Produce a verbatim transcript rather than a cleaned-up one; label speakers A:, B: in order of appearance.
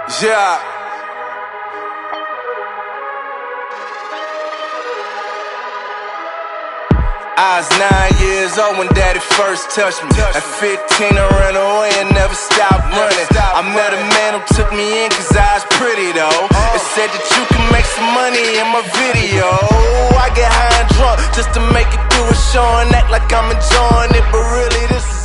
A: Yeah. I was nine years old when daddy first touched me. At fifteen I ran away and never stopped running. I met a man who took me in cause I was pretty though. It said that you can make some money in my video. I get high and drunk just to make it through a show and act like I'm enjoying it, but really this is